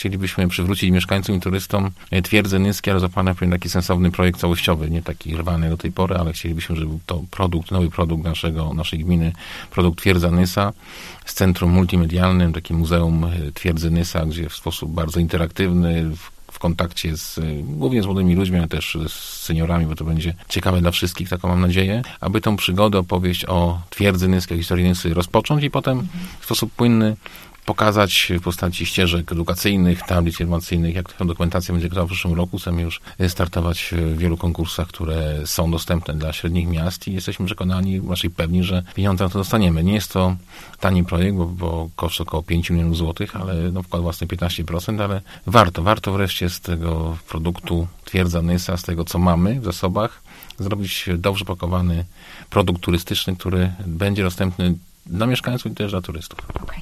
Chcielibyśmy przywrócić mieszkańcom i turystom twierdzę Nyskie, ale zapewne pewien taki sensowny projekt całościowy, nie taki rwany do tej pory, ale chcielibyśmy, żeby był to nowy produkt naszej gminy, produkt Twierdza Nysa z centrum multimedialnym, takim muzeum Twierdzy Nysa, gdzie w sposób bardzo interaktywny, w kontakcie głównie z młodymi ludźmi, ale też z seniorami, bo to będzie ciekawe dla wszystkich, taką mam nadzieję, aby tą przygodę, opowieść o Twierdzy Nyskiej, o historii Nysy rozpocząć i potem w sposób płynny pokazać w postaci ścieżek edukacyjnych, tablic informacyjnych, jak ta dokumentacja będzie gotowa w przyszłym roku. Chcemy już startować w wielu konkursach, które są dostępne dla średnich miast i jesteśmy przekonani, raczej pewni, że pieniądze na to dostaniemy. Nie jest to tani projekt, bo koszt około 5 milionów złotych, ale wkład własny 15%, ale warto wreszcie z tego produktu Twierdza Nysa, z tego co mamy w zasobach, zrobić dobrze pakowany produkt turystyczny, który będzie dostępny dla mieszkańców i też dla turystów.